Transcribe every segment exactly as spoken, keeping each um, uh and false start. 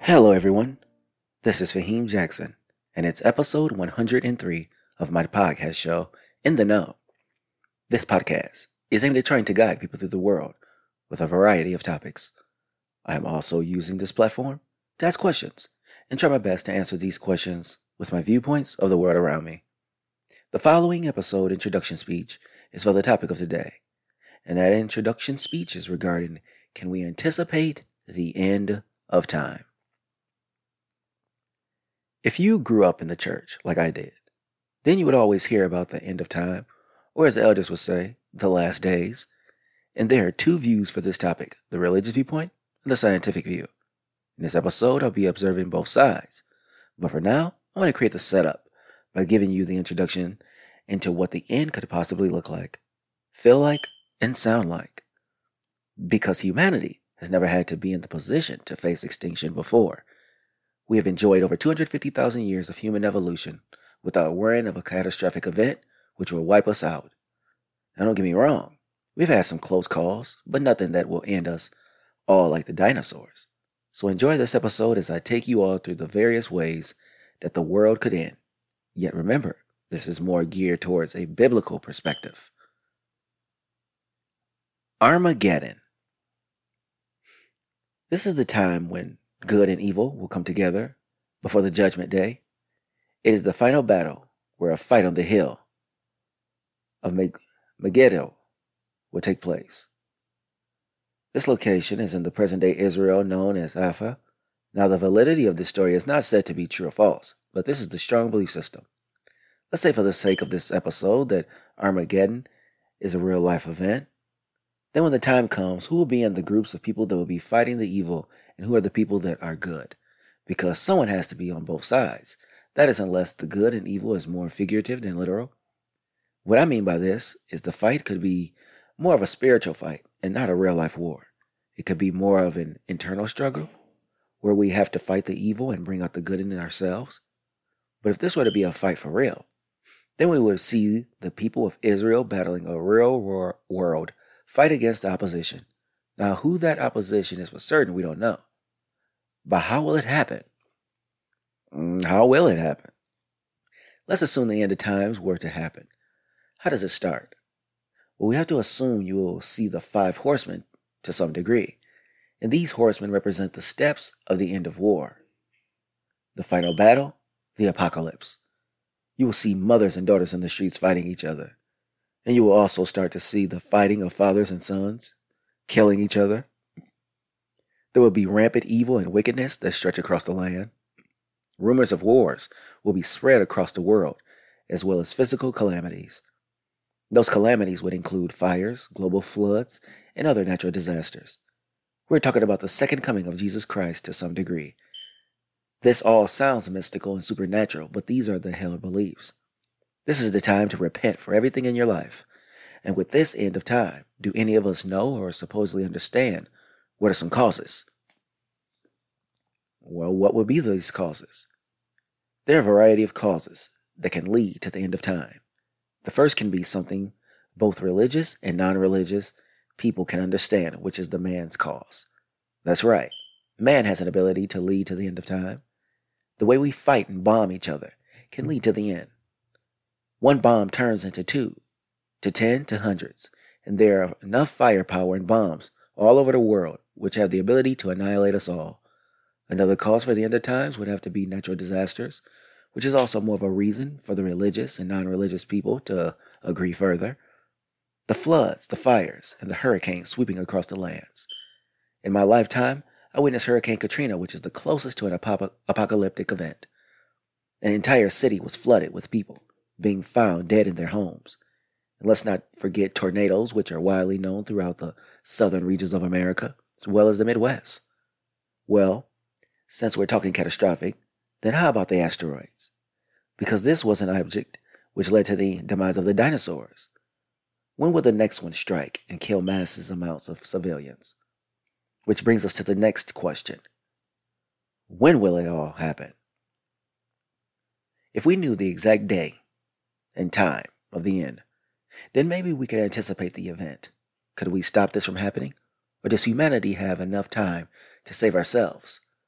Hello, everyone. This is Fahim Jackson, and it's episode one hundred three of my podcast show, In the Know. This podcast is aimed at trying to guide people through the world with a variety of topics. I am also using this platform to ask questions and try my best to answer these questions with my viewpoints of the world around me. The following episode introduction speech is for the topic of today, and that introduction speech is regarding can we anticipate the end of time? If you grew up in the church like I did, then you would always hear about the end of time, or as the elders would say, the last days. And there are two views for this topic, the religious viewpoint and the scientific view. In this episode, I'll be observing both sides. But for now, I want to create the setup by giving you the introduction into what the end could possibly look like, feel like, and sound like. Because humanity has never had to be in the position to face extinction before. We have enjoyed over two hundred fifty thousand years of human evolution without worrying of a catastrophic event which will wipe us out. Now don't get me wrong, we've had some close calls, but nothing that will end us all like the dinosaurs. So enjoy this episode as I take you all through the various ways that the world could end. Yet remember, this is more geared towards a biblical perspective. Armageddon. This is the time when good and evil will come together before the judgment day. It is the final battle where a fight on the hill of Meg- Megiddo will take place. This location is in the present-day Israel known as Haifa. Now, the validity of this story is not said to be true or false, but this is the strong belief system. Let's say for the sake of this episode that Armageddon is a real-life event. Then when the time comes, who will be in the groups of people that will be fighting the evil and who are the people that are good? Because someone has to be on both sides. That is unless the good and evil is more figurative than literal. What I mean by this is the fight could be more of a spiritual fight and not a real-life war. It could be more of an internal struggle where we have to fight the evil and bring out the good in ourselves. But if this were to be a fight for real, then we would see the people of Israel battling a real world fight against the opposition. Now, who that opposition is for certain, we don't know. But how will it happen? How will it happen? Let's assume the end of times were to happen. How does it start? Well, we have to assume you will see the five horsemen to some degree. And these horsemen represent the steps of the end of war. The final battle, the apocalypse. You will see mothers and daughters in the streets fighting each other. And you will also start to see the fighting of fathers and sons, killing each other. There will be rampant evil and wickedness that stretch across the land. Rumors of wars will be spread across the world, as well as physical calamities. Those calamities would include fires, global floods, and other natural disasters. We're talking about the second coming of Jesus Christ to some degree. This all sounds mystical and supernatural, but these are the held beliefs. This is the time to repent for everything in your life. And with this end of time, do any of us know or supposedly understand what are some causes? Well, what would be these causes? There are a variety of causes that can lead to the end of time. The first can be something both religious and non-religious people can understand, which is the man's cause. That's right. Man has an ability to lead to the end of time. The way we fight and bomb each other can lead to the end. One bomb turns into two, to ten, to hundreds, and there are enough firepower and bombs all over the world which have the ability to annihilate us all. Another cause for the end of times would have to be natural disasters, which is also more of a reason for the religious and non-religious people to agree further. The floods, the fires, and the hurricanes sweeping across the lands. In my lifetime, I witnessed Hurricane Katrina, which is the closest to an ap- apocalyptic event. An entire city was flooded with people being found dead in their homes. And let's not forget tornadoes, which are widely known throughout the southern regions of America, as well as the Midwest. Well, since we're talking catastrophic, then how about the asteroids? Because this was an object which led to the demise of the dinosaurs. When will the next one strike and kill massive amounts of civilians? Which brings us to the next question. When will it all happen? If we knew the exact day and time of the end, then maybe we could anticipate the event. Could we stop this from happening? Or does humanity have enough time to save ourselves?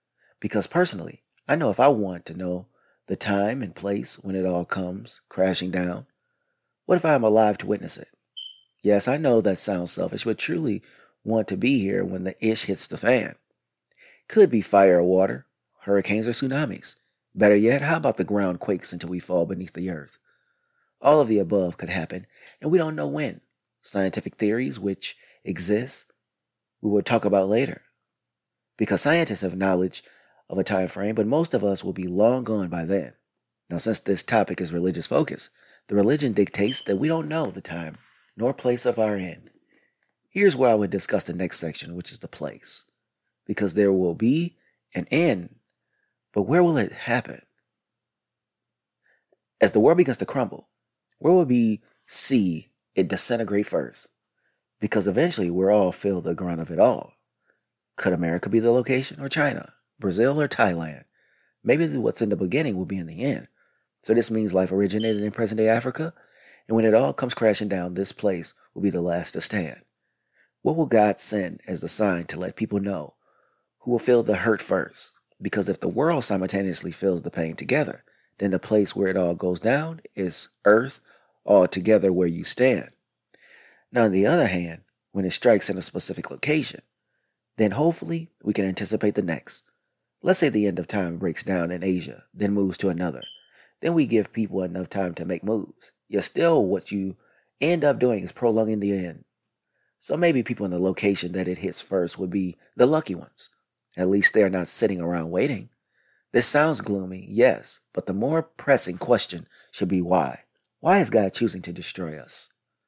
Because personally, I know if I want to know the time and place when it all comes crashing down, what if I am alive to witness it? Yes, I know that sounds selfish, but truly want to be here when the ish hits the fan. Could be fire or water, hurricanes or tsunamis. Better yet, how about the ground quakes until we fall beneath the earth? All of the above could happen, and we don't know when. Scientific theories, which exist, we will talk about later. Because scientists have knowledge of a time frame, but most of us will be long gone by then. Now, since this topic is religious focus, the religion dictates that we don't know the time nor place of our end. Here's where I would discuss the next section, which is the place. Because there will be an end, but where will it happen? As the world begins to crumble, where will we see it disintegrate first? Because eventually we'll all feel the grunt of it all. Could America be the location, or China, Brazil, or Thailand? Maybe what's in the beginning will be in the end. So this means life originated in present-day Africa, and when it all comes crashing down, this place will be the last to stand. What will God send as the sign to let people know who will feel the hurt first? Because if the world simultaneously feels the pain together, then the place where it all goes down is earth, all together where you stand. Now, on the other hand, when it strikes in a specific location, then hopefully we can anticipate the next. Let's say the end of time breaks down in Asia, then moves to another. Then we give people enough time to make moves. Yet still what you end up doing is prolonging the end. So maybe people in the location that it hits first would be the lucky ones. At least they are not sitting around waiting. This sounds gloomy, yes, but the more pressing question should be why. Why is God choosing to destroy us?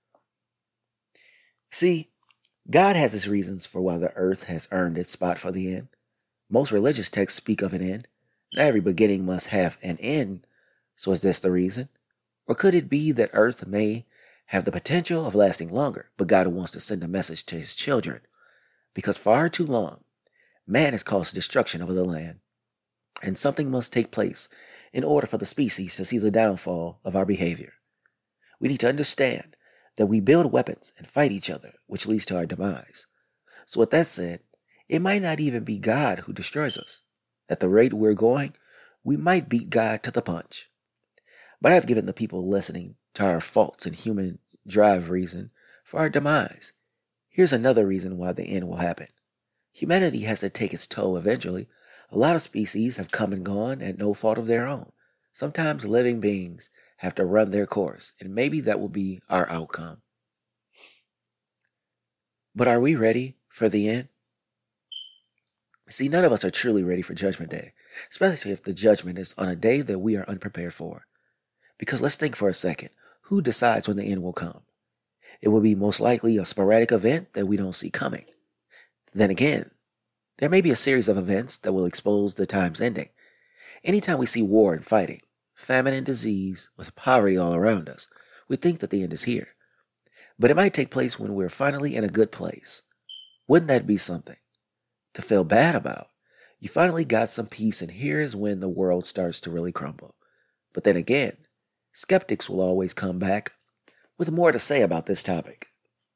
See, God has his reasons for why the earth has earned its spot for the end. Most religious texts speak of an end. Not every beginning must have an end. So is this the reason? Or could it be that earth may have the potential of lasting longer, but God wants to send a message to his children? Because far too long, man has caused destruction over the land, and something must take place in order for the species to see the downfall of our behavior. We need to understand that we build weapons and fight each other, which leads to our demise. So with that said, it might not even be God who destroys us. At the rate we're going, we might beat God to the punch. But I've given the people listening to our faults and human drive reason for our demise. Here's another reason why the end will happen. Humanity has to take its toll eventually. A lot of species have come and gone at no fault of their own. Sometimes living beings have to run their course, and maybe that will be our outcome. But are we ready for the end? See, none of us are truly ready for Judgment Day, especially if the judgment is on a day that we are unprepared for. Because let's think for a second, who decides when the end will come? It will be most likely a sporadic event that we don't see coming. Then again, there may be a series of events that will expose the time's ending. Anytime we see war and fighting, famine and disease, with poverty all around us, we think that the end is here. But it might take place when we're finally in a good place. Wouldn't that be something to feel bad about? You finally got some peace, and here is when the world starts to really crumble. But then again, skeptics will always come back with more to say about this topic.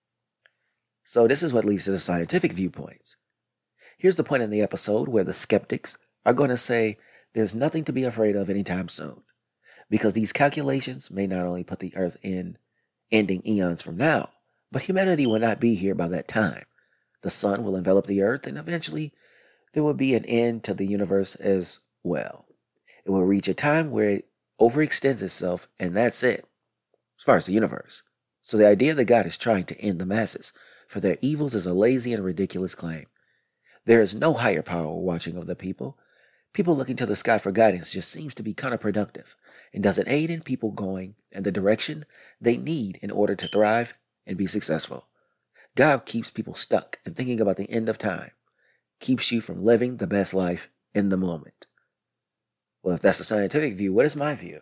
So this is what leads to the scientific viewpoints. Here's the point in the episode where the skeptics are going to say there's nothing to be afraid of anytime soon, because these calculations may not only put the earth in ending eons from now, but humanity will not be here by that time. The sun will envelop the earth, and eventually there will be an end to the universe as well. It will reach a time where it overextends itself, and that's it, as far as the universe. So the idea that God is trying to end the masses for their evils is a lazy and ridiculous claim. There is no higher power watching over the people. People looking to the sky for guidance just seems to be counterproductive and doesn't aid in people going in the direction they need in order to thrive and be successful. God keeps people stuck and thinking about the end of time, keeps you from living the best life in the moment. Well, if that's the scientific view, what is my view?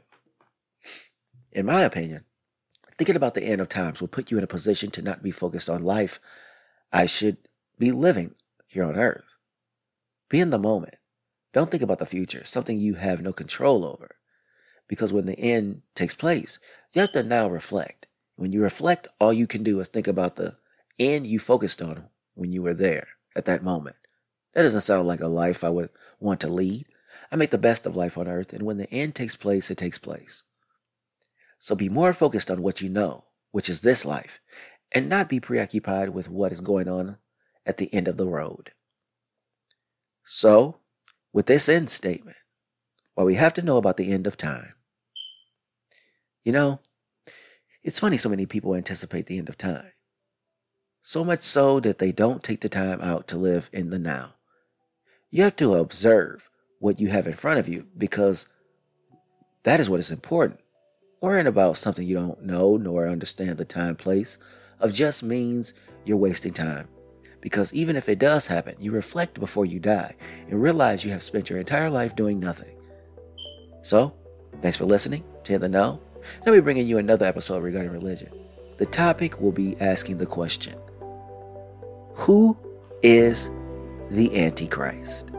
In my opinion, thinking about the end of times will put you in a position to not be focused on life I should be living here on earth. Be in the moment. Don't think about the future, something you have no control over. Because when the end takes place, you have to now reflect. When you reflect, all you can do is think about the end you focused on when you were there at that moment. That doesn't sound like a life I would want to lead. I make the best of life on earth, and when the end takes place, it takes place. So be more focused on what you know, which is this life, and not be preoccupied with what is going on at the end of the road. So, with this end statement, what we have to know about the end of time. You know, it's funny so many people anticipate the end of time. So much so that they don't take the time out to live in the now. You have to observe what you have in front of you because that is what is important. Worrying about something you don't know nor understand the time place of just means you're wasting time. Because even if it does happen, you reflect before you die and realize you have spent your entire life doing nothing. So, thanks for listening to In the Know. Now we're bringing you another episode regarding religion. The topic will be asking the question, who is the Antichrist?